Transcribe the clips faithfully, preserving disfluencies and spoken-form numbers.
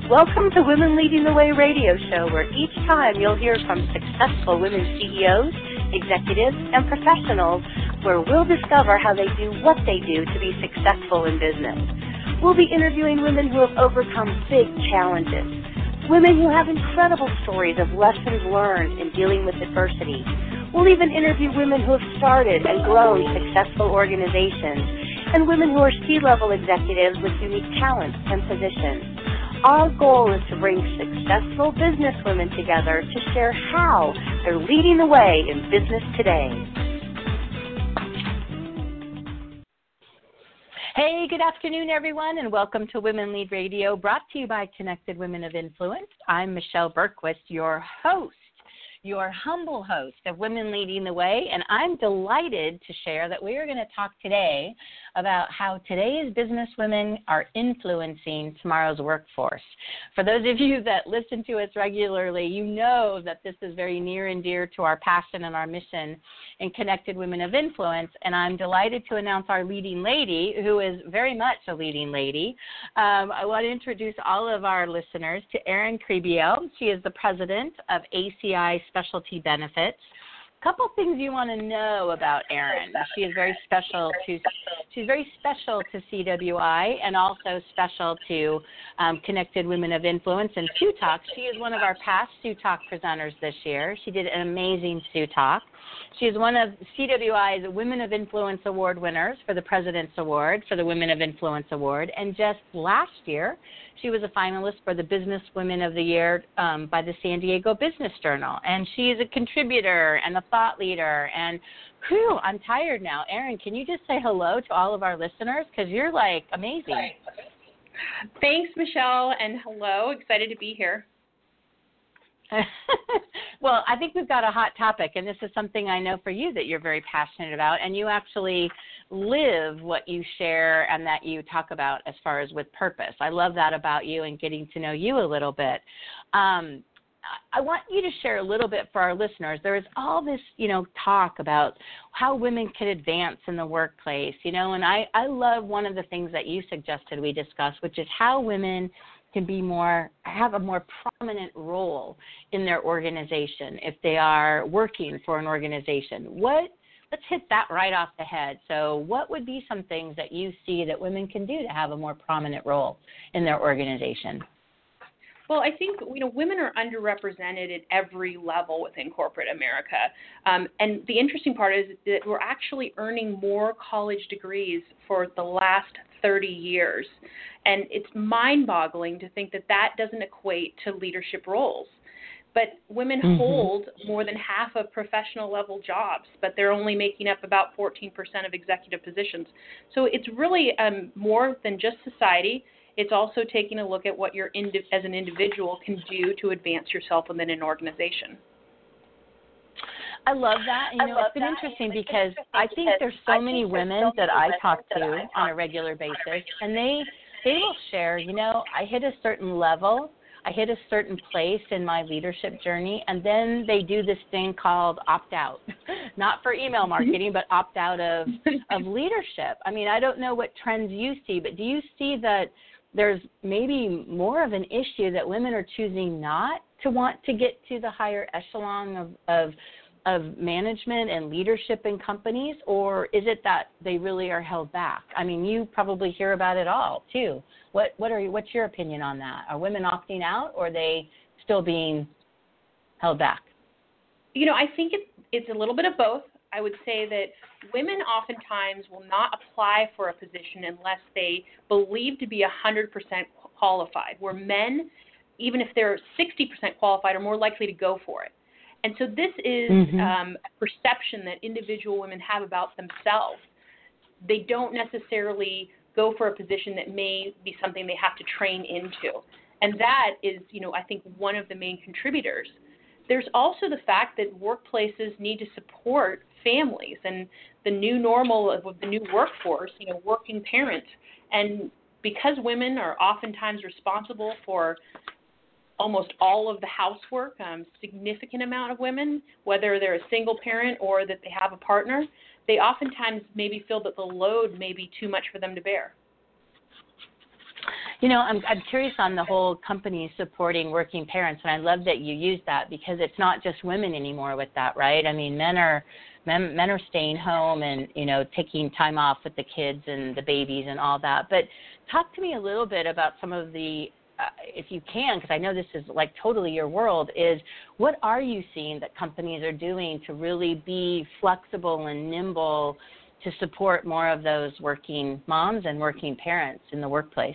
Welcome to Women Leading the Way radio show, where each time you'll hear from successful women C E Os, executives, and professionals, where we'll discover how they do what they do to be successful in business. We'll be interviewing women who have overcome big challenges, women who have incredible stories of lessons learned in dealing with adversity. We'll even interview women who have started and grown successful organizations, and women who are C-level executives with unique talents and positions. Our goal is to bring successful business women together to share how they're leading the way in business today. Hey, good afternoon, everyone, and welcome to Women Lead Radio, brought to you by Connected Women of Influence. I'm Michelle Bergquist, your host, your humble host of Women Leading the Way, and I'm delighted to share that we are going to talk today about how today's business women are influencing tomorrow's workforce. For those of you that listen to us regularly, you know that this is very near and dear to our passion and our mission in Connected Women of Influence, and I'm delighted to announce our leading lady, who is very much a leading lady. Um, I want to introduce all of our listeners to Erin Cribio. She is the president of A C I Specialty Benefits. Couple things you want to know about Erin. She is very special to she's very special to C W I and also special to um, Connected Women of Influence and Sioux Talk. She is one of our past Sioux Talk presenters this year. She did an amazing Sioux Talk. She is one of C W I's Women of Influence Award winners for the President's Award, for the Women of Influence Award. And just last year, she was a finalist for the Business Women of the Year um, by the San Diego Business Journal. And she is a contributor and a thought leader. And, whew, I'm tired now. Erin, can you just say hello to all of our listeners? Because you're, like, amazing. Thanks, Michelle, and hello. Excited to be here. Well, I think we've got a hot topic, and this is something I know for you that you're very passionate about, and you actually live what you share and that you talk about as far as with purpose. I love that about you and getting to know you a little bit. Um, I want you to share a little bit for our listeners. There is all this, you know, talk about how women can advance in the workplace, you know, and I, I love one of the things that you suggested we discuss, which is how women can be more, have a more prominent role in their organization if they are working for an organization. What, let's hit that right off the head. So what would be some things that you see that women can do to have a more prominent role in their organization? Well, I think, you know, women are underrepresented at every level within corporate America. Um, and the interesting part is that we're actually earning more college degrees for the last thirty years. And it's mind-boggling to think that that doesn't equate to leadership roles. But women mm-hmm. hold more than half of professional level jobs, but they're only making up about fourteen percent of executive positions. So it's really um, more than just society. It's also taking a look at what you're indi- as an individual can do to advance yourself within an organization. I love that. You know, it's been interesting because I think there's so many women that I talk to on a regular basis, and they they will share, you know, I hit a certain level, I hit a certain place in my leadership journey, and then they do this thing called opt out, not for email marketing, but opt out of, of leadership. I mean, I don't know what trends you see, but do you see that there's maybe more of an issue that women are choosing not to want to get to the higher echelon of, of of management and leadership in companies, or is it that they really are held back? I mean, you probably hear about it all too. What what are what's your opinion on that? Are women opting out, or are they still being held back? You know, I think it's it's a little bit of both. I would say that women oftentimes will not apply for a position unless they believe to be one hundred percent qualified, where men, even if they're sixty percent qualified, are more likely to go for it. And so this is mm-hmm. um, a perception that individual women have about themselves. They don't necessarily go for a position that may be something they have to train into. And that is, you know, I think one of the main contributors. There's also the fact that workplaces need to support families and the new normal of the new workforce, you know, working parents. And because women are oftentimes responsible for almost all of the housework, um, significant amount of women, whether they're a single parent or that they have a partner, they oftentimes maybe feel that the load may be too much for them to bear. You know, I'm I'm curious on the whole company supporting working parents, and I love that you use that because it's not just women anymore with that, right? I mean, men are men men are staying home and, you know, taking time off with the kids and the babies and all that. But talk to me a little bit about some of the, uh, if you can, because I know this is like totally your world, is what are you seeing that companies are doing to really be flexible and nimble to support more of those working moms and working parents in the workplace?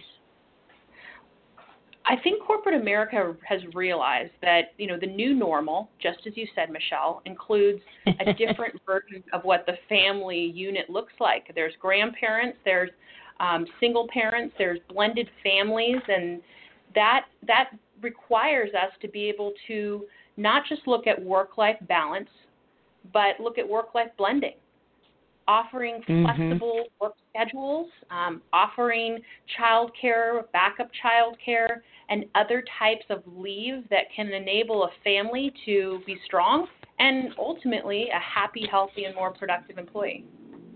I think corporate America has realized that, you know, the new normal, just as you said, Michelle, includes a different version of what the family unit looks like. There's grandparents, there's um, single parents, there's blended families, and that that requires us to be able to not just look at work-life balance, but look at work-life blending. Offering flexible mm-hmm. work schedules, um, offering childcare, backup childcare, and other types of leave that can enable a family to be strong and ultimately a happy, healthy, and more productive employee.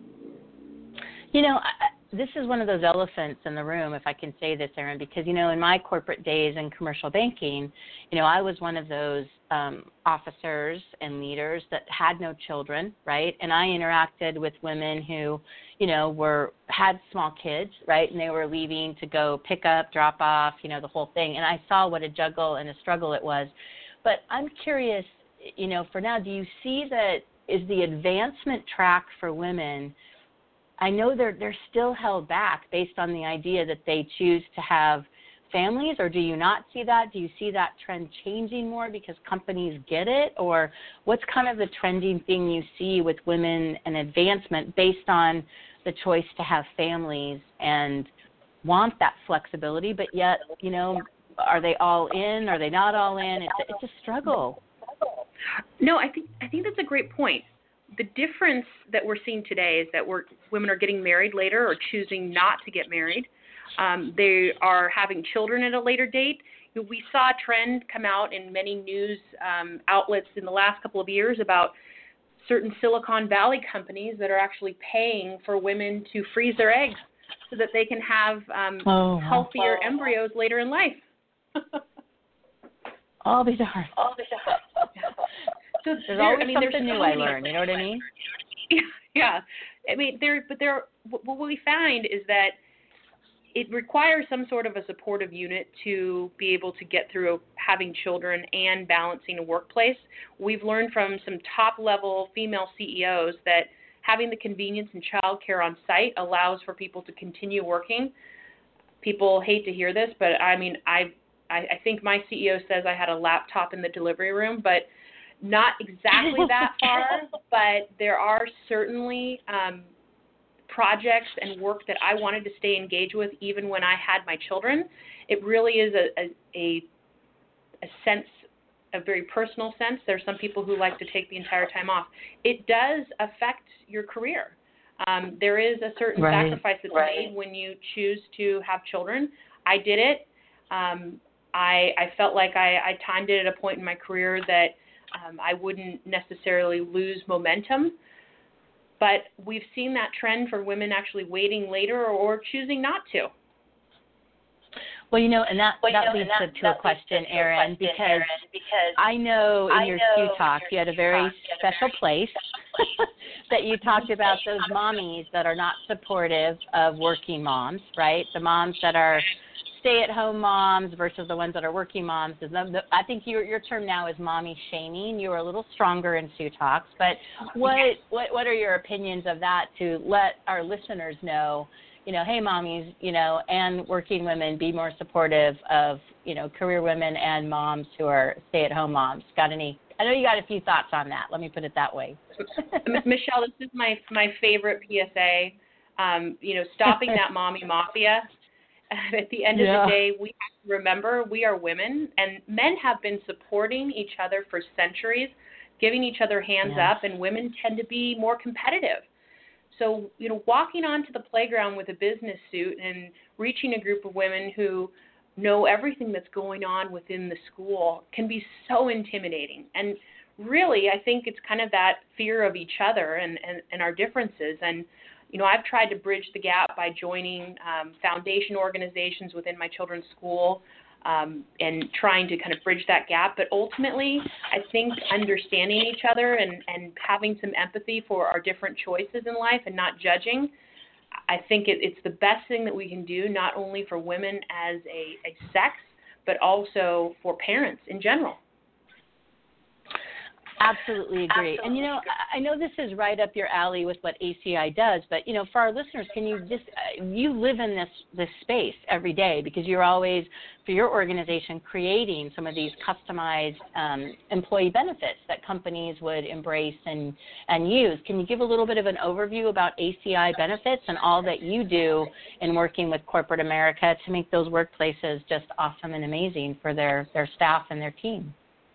You know, I, this is one of those elephants in the room, if I can say this, Erin, because, you know, in my corporate days in commercial banking, you know, I was one of those um, officers and leaders that had no children, right? And I interacted with women who, you know, were had small kids, right? And they were leaving to go pick up, drop off, you know, the whole thing. And I saw what a juggle and a struggle it was. But I'm curious, you know, for now, do you see that is the advancement track for women? I know they're they're still held back based on the idea that they choose to have families, or do you not see that? Do you see that trend changing more because companies get it? Or what's kind of the trending thing you see with women and advancement based on the choice to have families and want that flexibility, but yet, you know, are they all in? Are they not all in? It's a, it's a struggle. No, I think I think that's a great point. The difference that we're seeing today is that we're, women are getting married later or choosing not to get married. Um, they are having children at a later date. We saw a trend come out in many news um, outlets in the last couple of years about certain Silicon Valley companies that are actually paying for women to freeze their eggs so that they can have um, oh, healthier wow. embryos later in life. All bizarre. All bizarre. So there's there, always I mean, something there's new so I many, learn. You know what I mean? Yeah, yeah. I mean, there. But there. What we find is that it requires some sort of a supportive unit to be able to get through having children and balancing a workplace. We've learned from some top-level female C E Os that having the convenience and childcare on site allows for people to continue working. People hate to hear this, but I mean, I I, I think my C E O says I had a laptop in the delivery room, but not exactly that far, but there are certainly um, projects and work that I wanted to stay engaged with even when I had my children. It really is a, a, a, a sense, a very personal sense. There's some people who like to take the entire time off. It does affect your career. Um, there is a certain right. sacrifice that's right. made when you choose to have children. I did it. Um, I, I felt like I, I timed it at a point in my career that Um, I wouldn't necessarily lose momentum, but we've seen that trend for women actually waiting later or, or choosing not to. Well, you know, and that, well, that know, leads and that, to that a question, to Erin, question, because, Erin, because I know in I your know Q Talk you had a very talk, special very place that you talked about those mommies that are not supportive of working moms, right? The moms that are stay-at-home moms versus the ones that are working moms. I think your your term now is mommy shaming. You were a little stronger in Sioux Talks, but what what what are your opinions of that to let our listeners know, you know, hey mommies, you know, and working women be more supportive of, you know, career women and moms who are stay-at-home moms? Got any? I know you got a few thoughts on that. Let me put it that way. Michelle, this is my my favorite P S A. Um, you know, stopping that mommy mafia. At the end yeah. of the day, we have to remember we are women, and men have been supporting each other for centuries, giving each other hands yes. up, and women tend to be more competitive. So, you know, walking onto the playground with a business suit and reaching a group of women who know everything that's going on within the school can be so intimidating. And really, I think it's kind of that fear of each other and, and, and our differences. And You know, I've tried to bridge the gap by joining um, foundation organizations within my children's school um, and trying to kind of bridge that gap. But ultimately, I think understanding each other and, and having some empathy for our different choices in life and not judging, I think it, it's the best thing that we can do, not only for women as a, a sex, but also for parents in general. Absolutely agree. Absolutely. And, you know, I know this is right up your alley with what A C I does, but, you know, for our listeners, can you just, uh, you live in this, this space every day because you're always, for your organization, creating some of these customized um, employee benefits that companies would embrace and, and use. Can you give a little bit of an overview about A C I benefits and all that you do in working with corporate America to make those workplaces just awesome and amazing for their, their staff and their team?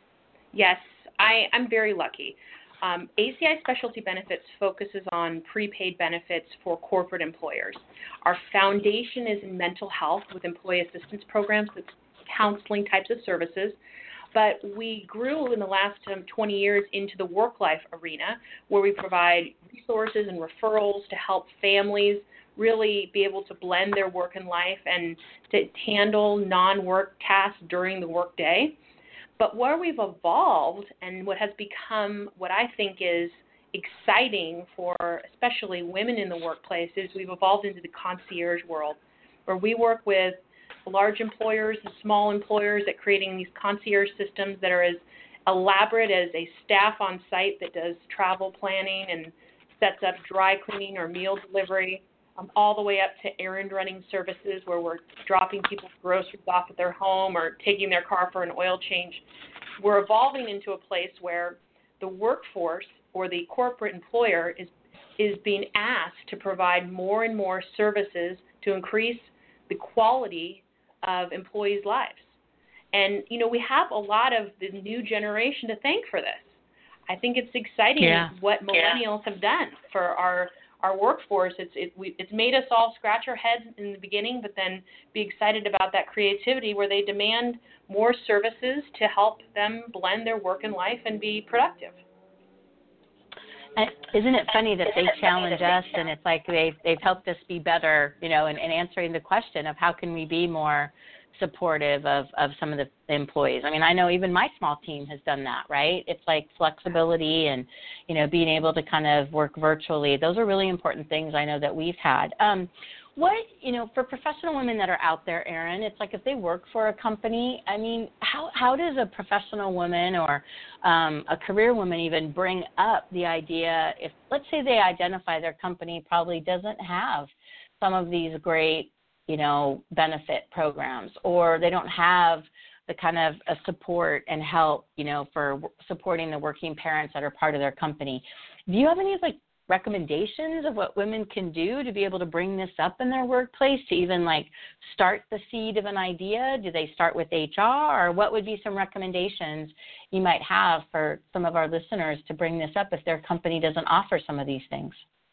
Yes. I, I'm very lucky. Um, A C I Specialty Benefits focuses on prepaid benefits for corporate employers. Our foundation is in mental health with employee assistance programs, with counseling types of services. But we grew in the last um, twenty years into the work-life arena, where we provide resources and referrals to help families really be able to blend their work and life and to handle non-work tasks during the workday. But where we've evolved and what has become what I think is exciting for especially women in the workplace is we've evolved into the concierge world, where we work with large employers and small employers at creating these concierge systems that are as elaborate as a staff on site that does travel planning and sets up dry cleaning or meal delivery, um, all the way up to errand running services where we're dropping people's groceries off at their home or taking their car for an oil change. We're evolving into a place where the workforce or the corporate employer is is being asked to provide more and more services to increase the quality of employees' lives. And, you know, we have a lot of the new generation to thank for this. I think it's exciting yeah. what millennials yeah. have done for our Our workforce. It's it, we, it's made us all scratch our heads in the beginning, but then be excited about that creativity where they demand more services to help them blend their work and life and be productive. And isn't it funny that they challenge us, and it's like they've they've helped us be better, you know, in, in answering the question of how can we be more supportive of, of some of the employees. I mean, I know even my small team has done that, right? It's like flexibility and, you know, being able to kind of work virtually. Those are really important things I know that we've had. Um, what, you know, for professional women that are out there, Erin, it's like if they work for a company, I mean, how, how does a professional woman or um, a career woman even bring up the idea if, let's say they identify their company probably doesn't have some of these great, you know, benefit programs, or they don't have the kind of a support and help, you know, for supporting the working parents that are part of their company. Do you have any, like, recommendations of what women can do to be able to bring this up in their workplace, to even, like, start the seed of an idea? Do they start with H R, or what would be some recommendations you might have for some of our listeners to bring this up if their company doesn't offer some of these things?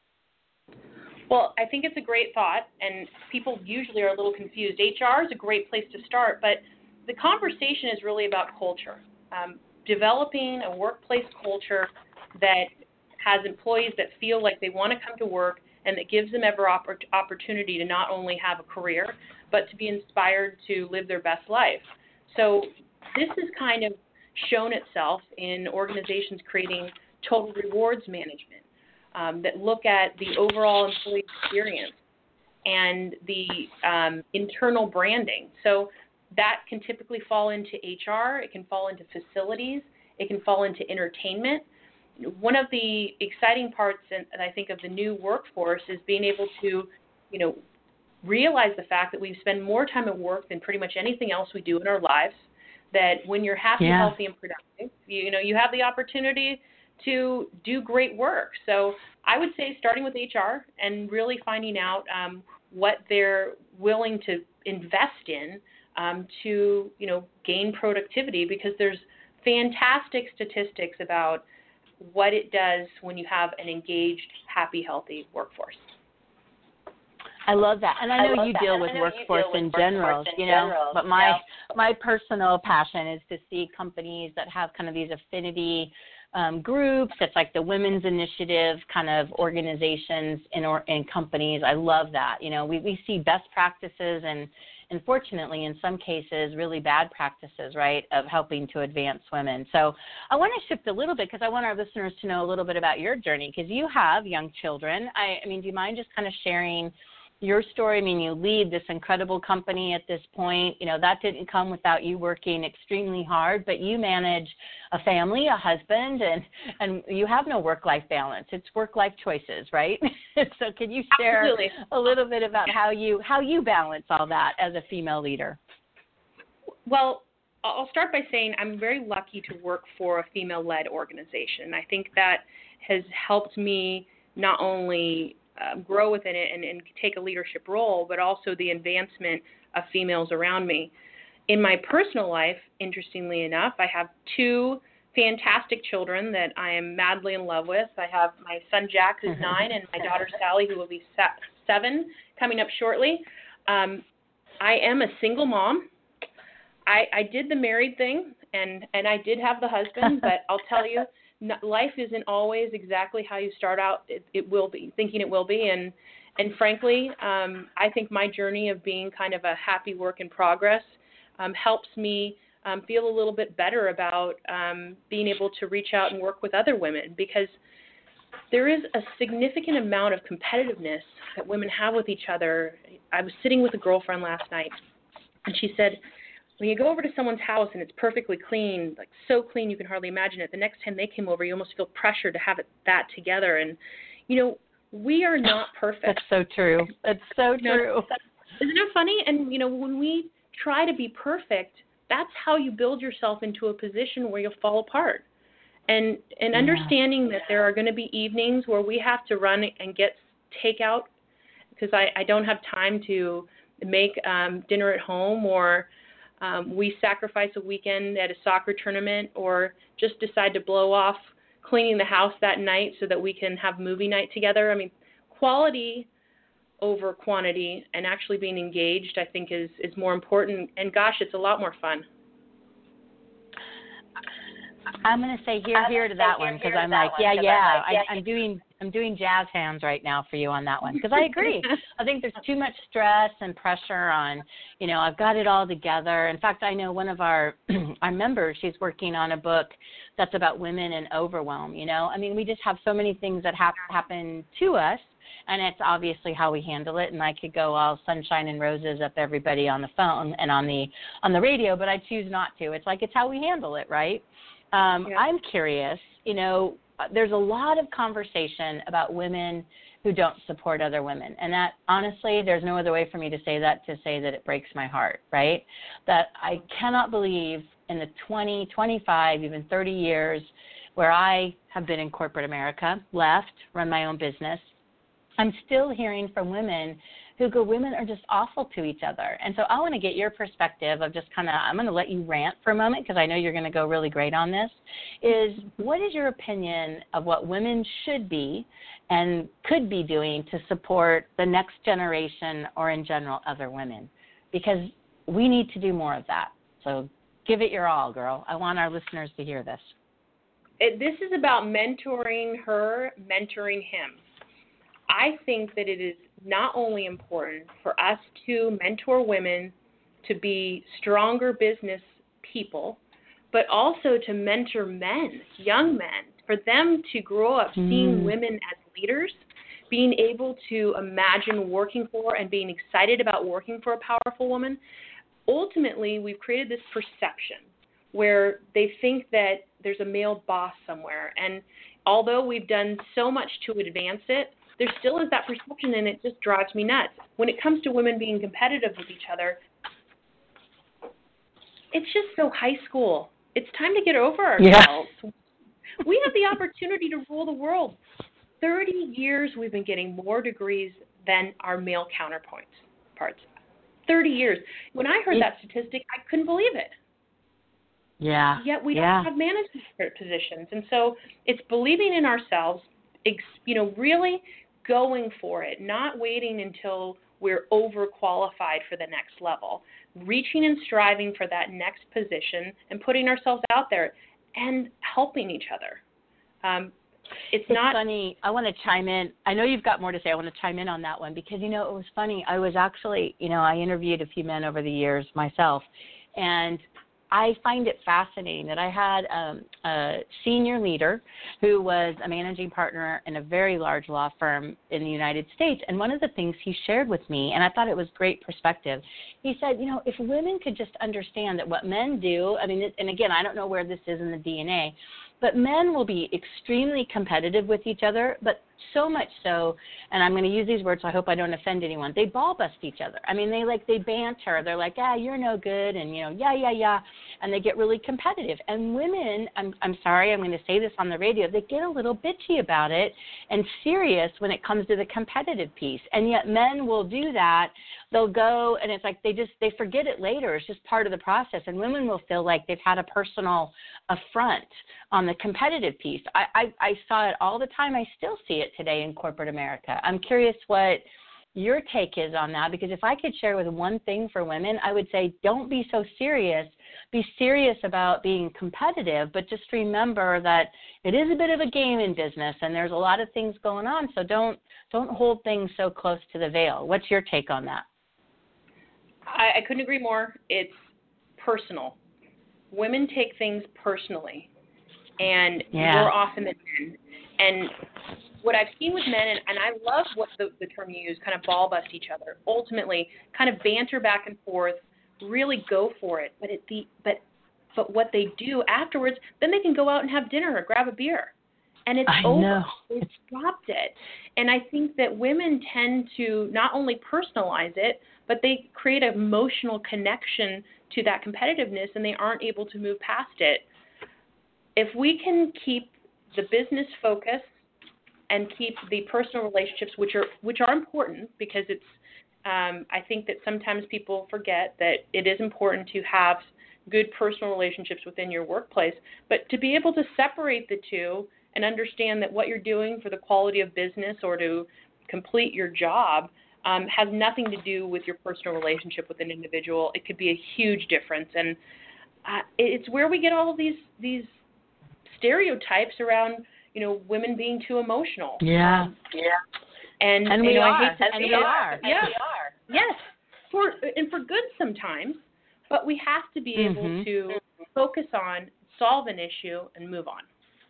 Well, I think it's a great thought, and people usually are a little confused. H R is a great place to start, but the conversation is really about culture. Um, developing a workplace culture that has employees that feel like they want to come to work and that gives them every oppor- opportunity to not only have a career, but to be inspired to live their best life. So this has kind of shown itself in organizations creating total rewards management. Um, that look at the overall employee experience and the um, internal branding. So that can typically fall into H R, it can fall into facilities, it can fall into entertainment. One of the exciting parts, and I think, of the new workforce is being able to, you know, realize the fact that we spend more time at work than pretty much anything else we do in our lives, that when you're happy, yeah. healthy, and productive, you, you know, you have the opportunity to do great work. So I would say starting with H R and really finding out um, what they're willing to invest in um, to, you know, gain productivity, because there's fantastic statistics about what it does when you have an engaged, happy, healthy workforce. I love that, and I know, I you, deal with, I know workforce you deal with workforce in general, in you know. General, but my yeah. my personal passion is to see companies that have kind of these affinity um, groups. It's like the women's initiative kind of organizations in, or, in companies. I love that. You know, we, we see best practices and, unfortunately, in some cases, really bad practices, right, of helping to advance women. So I want to shift a little bit because I want our listeners to know a little bit about your journey because you have young children. I, I mean, do you mind just kind of sharing your story? I mean, you lead this incredible company at this point. You know, that didn't come without you working extremely hard, but you manage a family, a husband, and, and you have no work-life balance. It's work-life choices, right? So can you share Absolutely. a little bit about how you how you balance all that as a female leader? Well, I'll start by saying I'm very lucky to work for a female-led organization. I think that has helped me not only Uh, grow within it and, and take a leadership role, but also the advancement of females around me. In my personal life, interestingly enough, I have two fantastic children that I am madly in love with. I have my son Jack, who's nine, and my daughter Sally, who will be seven, coming up shortly. Um, I am a single mom. I, I did the married thing, and, and I did have the husband, but I'll tell you, life isn't always exactly how you start out. It, it will be, thinking it will be. And, and frankly, um, I think my journey of being kind of a happy work in progress um, helps me um, feel a little bit better about um, being able to reach out and work with other women, because there is a significant amount of competitiveness that women have with each other. I was sitting with a girlfriend last night, and she said, when you go over to someone's house and it's perfectly clean, like so clean you can hardly imagine it, the next time they came over, you almost feel pressure to have it that together. And, you know, we are not perfect. That's so true. That's so you know, true. Isn't it funny? And, you know, when we try to be perfect, that's how you build yourself into a position where you'll fall apart. And and Yeah. understanding that there are going to be evenings where we have to run and get takeout because I, I don't have time to make um, dinner at home, or Um, we sacrifice a weekend at a soccer tournament, or just decide to blow off cleaning the house that night so that we can have movie night together. I mean, quality over quantity and actually being engaged, I think, is, is more important. And gosh, it's a lot more fun. I'm going to say here, here to that one because I'm like, yeah, yeah. I, I'm doing, I'm doing jazz hands right now for you on that one because I agree. I think there's too much stress and pressure on, you know, I've got it all together. In fact, I know one of our our members, she's working on a book that's about women and overwhelm. You know, I mean, we just have so many things that have happen to us. And it's obviously how we handle it. And I could go all sunshine and roses up everybody on the phone and on the on the radio, but I choose not to. It's like it's how we handle it, right? Um, yeah. I'm curious, you know, there's a lot of conversation about women who don't support other women. And that, honestly, there's no other way for me to say that to say that it breaks my heart, right? That I cannot believe in the twenty, twenty-five, even thirty years where I have been in corporate America, left, run my own business, I'm still hearing from women who go, women are just awful to each other. And so I want to get your perspective of just kind of, I'm going to let you rant for a moment because I know you're going to go really great on this, is what is your opinion of what women should be and could be doing to support the next generation or in general other women? Because we need to do more of that. So give it your all, girl. I want our listeners to hear this. It, this is about mentoring her, mentoring him. I think that it is not only important for us to mentor women to be stronger business people, but also to mentor men, young men, for them to grow up mm. seeing women as leaders, being able to imagine working for and being excited about working for a powerful woman. Ultimately, we've created this perception where they think that there's a male boss somewhere. And although we've done so much to advance it, there still is that perception, and it just drives me nuts. When it comes to women being competitive with each other, it's just so high school. It's time to get over ourselves. Yeah. We have the opportunity to rule the world. thirty years we've been getting more degrees than our male counterparts. Parts. thirty years. When I heard that statistic, I couldn't believe it. Yeah. Yet we yeah. don't have management positions. And so it's believing in ourselves, you know, really going for it, not waiting until we're overqualified for the next level, reaching and striving for that next position and putting ourselves out there and helping each other. Um, it's, it's not funny. I want to chime in. I know you've got more to say. I want to chime in on that one because, you know, it was funny. I was actually, you know, I interviewed a few men over the years myself, and I find it fascinating that I had um, a senior leader who was a managing partner in a very large law firm in the United States. And one of the things he shared with me, and I thought it was great perspective, he said, you know, if women could just understand that what men do, I mean, and again, I don't know where this is in the D N A, but men will be extremely competitive with each other, but so much so, and I'm going to use these words, so I hope I don't offend anyone, they ball bust each other. I mean, they like, they banter. They're like, ah, you're no good, and, you know, yeah, yeah, yeah, and they get really competitive. And women, I'm, I'm sorry, I'm going to say this on the radio, they get a little bitchy about it and serious when it comes to the competitive piece. And yet men will do that. They'll go, and it's like they just, they forget it later. It's just part of the process. And women will feel like they've had a personal affront on the competitive piece. I, I, I saw it all the time. I still see it today in corporate America. I'm curious what your take is on that, because if I could share with one thing for women, I would say don't be so serious. Be serious about being competitive, but just remember that it is a bit of a game in business, and there's a lot of things going on, so don't don't hold things so close to the veil. What's your take on that? I, I couldn't agree more. It's personal. Women take things personally, and yeah. more often than men. And what I've seen with men, and, and I love what the, the term you use, kind of ball bust each other. Ultimately, kind of banter back and forth, really go for it. But it the but but what they do afterwards, then they can go out and have dinner or grab a beer, and it's I over. know. They've dropped it. And I think that women tend to not only personalize it, but they create an emotional connection to that competitiveness, and they aren't able to move past it. If we can keep the business focus and keep the personal relationships, which are which are important, because it's um, I think that sometimes people forget that it is important to have good personal relationships within your workplace, but to be able to separate the two and understand that what you're doing for the quality of business or to complete your job um, has nothing to do with your personal relationship with an individual. It could be a huge difference, and uh, it's where we get all of these these stereotypes around, you know, women being too emotional. Yeah. Um, yeah. And, and you we know, are. I hate to and say we it. are. Yeah. And we are. Yes. For and for good sometimes, but we have to be Mm-hmm. able to focus on, solve an issue, and move on.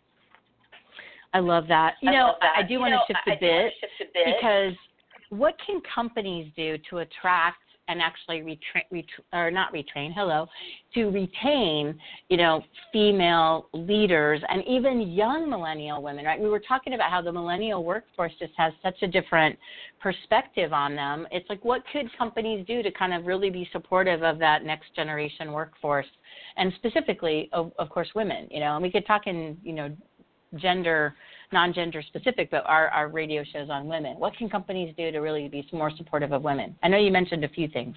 I love that. You I know, love that. I do you want know, to shift I a bit shift a bit because what can companies do to attract and actually retrain, ret- or not retrain, hello, to retain, you know, female leaders and even young millennial women, right? We were talking about how the millennial workforce just has such a different perspective on them. It's like, what could companies do to kind of really be supportive of that next generation workforce, and specifically, of, of course, women, you know, and we could talk in, you know, gender, non-gender specific, but our, our radio shows on women. What can companies do to really be more supportive of women? I know you mentioned a few things.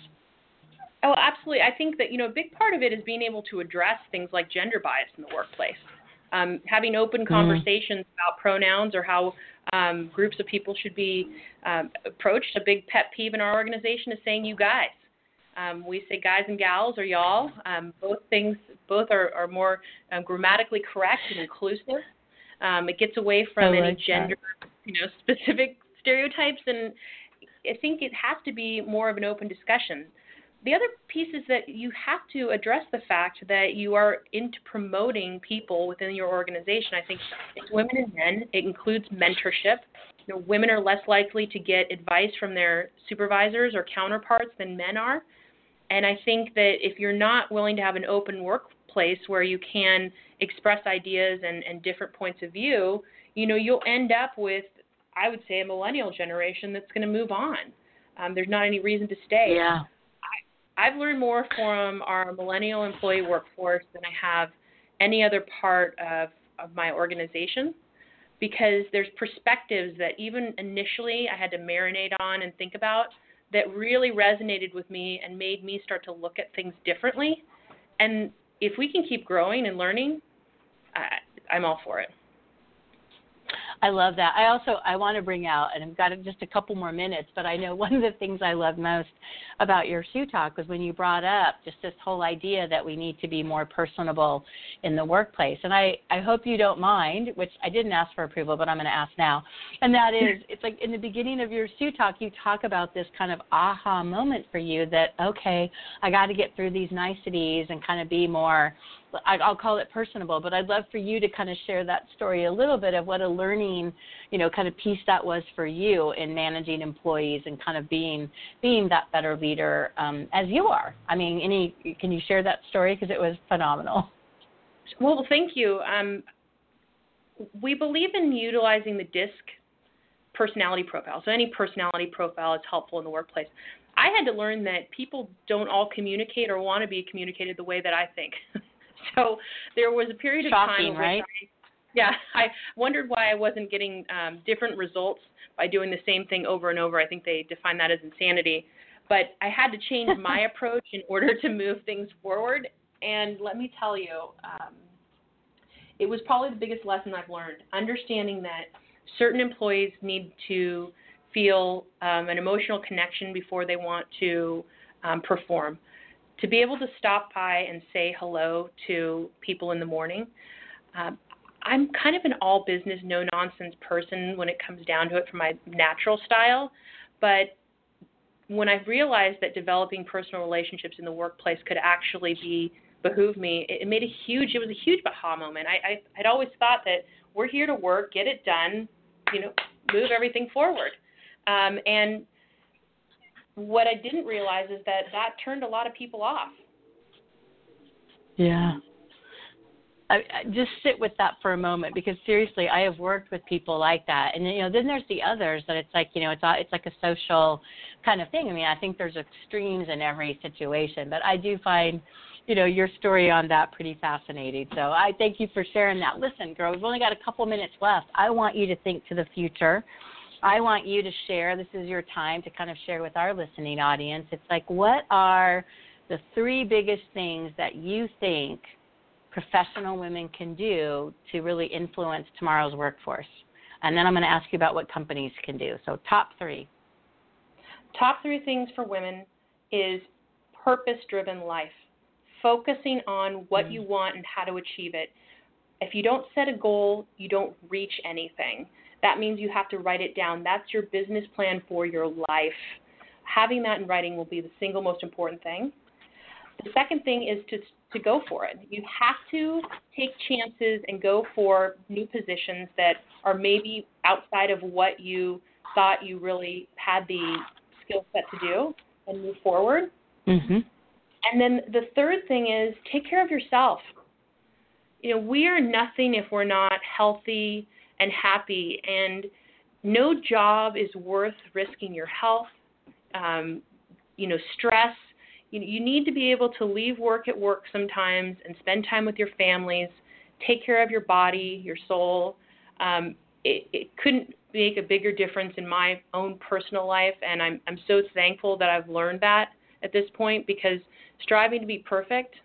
Oh, absolutely. I think that, you know, a big part of it is being able to address things like gender bias in the workplace. Um, having open conversations mm. about pronouns or how um, groups of people should be um, approached. A big pet peeve in our organization is saying you guys. Um, we say guys and gals or y'all. Um, both things, both are, are more um, grammatically correct and inclusive. Um, it gets away from I any like gender, that. you know, specific stereotypes, and I think it has to be more of an open discussion. The other piece is that you have to address the fact that you are into promoting people within your organization. I think it's women and men. It includes mentorship. You know, women are less likely to get advice from their supervisors or counterparts than men are. And I think that if you're not willing to have an open workplace where you can express ideas and, and different points of view, you know, you'll end up with, I would say, a millennial generation that's going to move on. Um, there's not any reason to stay. Yeah. I, I've learned more from our millennial employee workforce than I have any other part of, of my organization, because there's perspectives that even initially I had to marinate on and think about that really resonated with me and made me start to look at things differently. And if we can keep growing and learning, I, I'm all for it. I love that. I also, I want to bring out, and I've got just a couple more minutes, but I know one of the things I love most about your Shoe Talk was when you brought up just this whole idea that we need to be more personable in the workplace. And I, I hope you don't mind, which I didn't ask for approval, but I'm going to ask now. And that is, it's like in the beginning of your Shoe Talk, you talk about this kind of aha moment for you that, okay, I got to get through these niceties and kind of be more, I'll call it personable, but I'd love for you to kind of share that story a little bit of what a learning, you know, kind of piece that was for you in managing employees and kind of being being that better leader um, as you are. I mean, any can you share that story because it was phenomenal? Well, thank you. Um, we believe in utilizing the DISC personality profile. So any personality profile is helpful in the workplace. I had to learn that people don't all communicate or want to be communicated the way that I think. So there was a period of Shocking, time right? I, yeah, I wondered why I wasn't getting um, different results by doing the same thing over and over. I think they define that as insanity. But I had to change my approach in order to move things forward. And let me tell you, um, it was probably the biggest lesson I've learned, understanding that certain employees need to feel um, an emotional connection before they want to um, perform. To be able to stop by and say hello to people in the morning. Um, I'm kind of an all business, no nonsense person when it comes down to it from my natural style. But when I realized that developing personal relationships in the workplace could actually be behoove me, it, it made a huge, it was a huge aha moment. I, I I'd always thought that we're here to work, get it done, you know, move everything forward. Um, and what I didn't realize is that that turned a lot of people off. Yeah. I, I just sit with that for a moment because seriously, I have worked with people like that, and you know, then there's the others that it's like you know, it's a, it's like a social kind of thing. I mean, I think there's extremes in every situation, but I do find, you know, your story on that pretty fascinating. So I thank you for sharing that. Listen, girl, we've only got a couple minutes left. I want you to think to the future. I want you to share, this is your time to kind of share with our listening audience. It's like, what are the three biggest things that you think professional women can do to really influence tomorrow's workforce? And then I'm going to ask you about what companies can do. So top three. Top three things for women is purpose-driven life, focusing on what mm. you want and how to achieve it. If you don't set a goal, you don't reach anything. That means you have to write it down. That's your business plan for your life. Having that in writing will be the single most important thing. The second thing is to to go for it. You have to take chances and go for new positions that are maybe outside of what you thought you really had the skill set to do and move forward. Mm-hmm. And then the third thing is take care of yourself. You know, we are nothing if we're not healthy and happy, and no job is worth risking your health, um, you know, stress. You, you need to be able to leave work at work sometimes and spend time with your families, take care of your body, your soul. Um, it, it couldn't make a bigger difference in my own personal life, and I'm I'm so thankful that I've learned that at this point, because striving to be perfect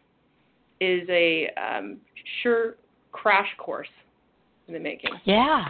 is a um, sure crash course in the making. Yeah.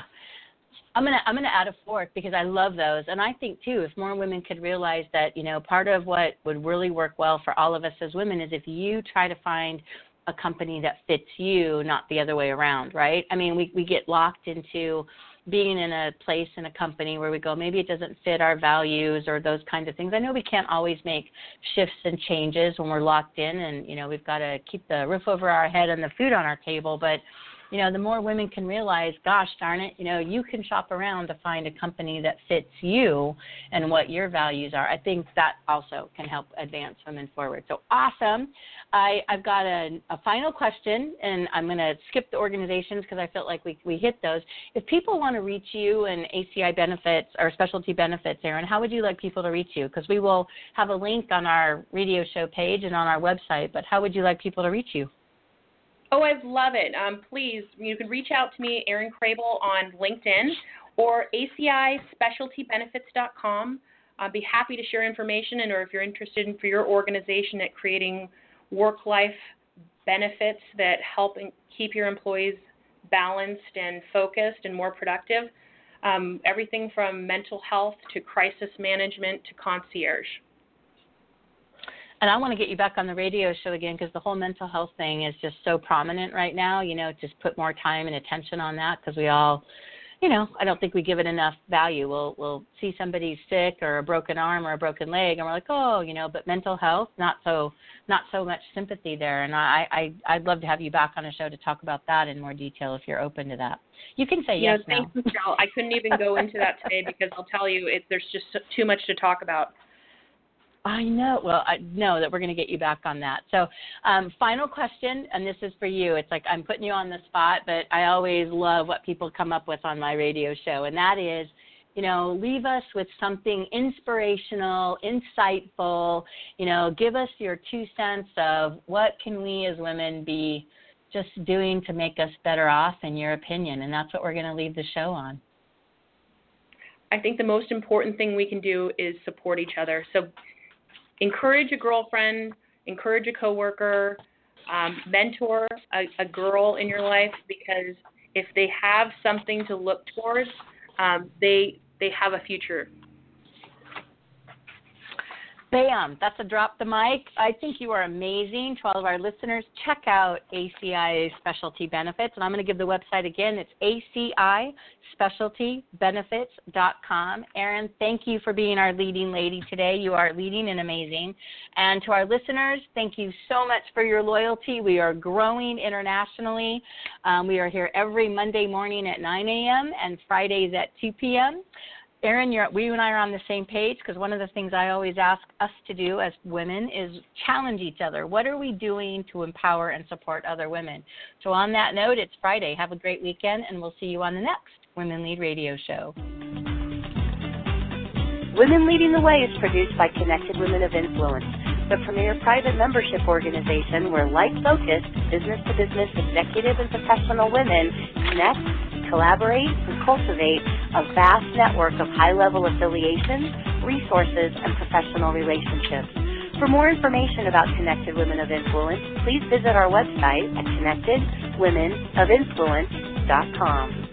I'm gonna I'm gonna add a fourth because I love those, and I think too if more women could realize that, you know, part of what would really work well for all of us as women is if you try to find a company that fits you, not the other way around, right? I mean, we we get locked into being in a place in a company where we go, maybe it doesn't fit our values or those kinds of things. I know we can't always make shifts and changes when we're locked in, and you know we've got to keep the roof over our head and the food on our table, but you know, the more women can realize, gosh darn it, you know, you can shop around to find a company that fits you and what your values are. I think that also can help advance women forward. So awesome. I, I've got a, a final question, and I'm going to skip the organizations because I felt like we, we hit those. If people want to reach you and A C I benefits or specialty benefits, Erin, how would you like people to reach you? Because we will have a link on our radio show page and on our website, but how would you like people to reach you? Oh, I love it. Um, please, you can reach out to me, Erin Crable, on LinkedIn or A C I specialty benefits dot com. I'd be happy to share information, and or if you're interested in for your organization at creating work-life benefits that help keep your employees balanced and focused and more productive, um, everything from mental health to crisis management to concierge. And I want to get you back on the radio show again because the whole mental health thing is just so prominent right now. You know, just put more time and attention on that because we all, you know, I don't think we give it enough value. We'll we'll see somebody sick or a broken arm or a broken leg, and we're like, oh, you know, but mental health, not so not so much sympathy there. And I, I I'd love to have you back on a show to talk about that in more detail if you're open to that. You can say yeah, yes now. Thanks, Michelle. I couldn't even go into that today because I'll tell you, it, there's just too much to talk about. I know. Well, I know that we're going to get you back on that. So um, final question, and this is for you. It's like I'm putting you on the spot, but I always love what people come up with on my radio show, and that is, you know, leave us with something inspirational, insightful, you know, give us your two cents of what can we as women be just doing to make us better off in your opinion, and that's what we're going to leave the show on. I think the most important thing we can do is support each other. So encourage a girlfriend, encourage a coworker, um, mentor a, a girl in your life, because if they have something to look towards, um, they they have a future. Bam, that's a drop the mic. I think you are amazing. To all of our listeners, check out A C I Specialty Benefits. And I'm going to give the website again. It's A C I specialty benefits dot com. Erin, thank you for being our leading lady today. You are leading and amazing. And to our listeners, thank you so much for your loyalty. We are growing internationally. Um, we are here every Monday morning at nine a.m. and Fridays at two p.m. Erin, you're, we and I are on the same page because one of the things I always ask us to do as women is challenge each other. What are we doing to empower and support other women? So on that note, it's Friday. Have a great weekend, and we'll see you on the next Women Lead Radio Show. Women Leading the Way is produced by Connected Women of Influence, the premier private membership organization where like-focused, business-to-business executive and professional women connect, collaborate, and cultivate a vast network of high-level affiliations, resources, and professional relationships. For more information about Connected Women of Influence, please visit our website at connected women of influence dot com.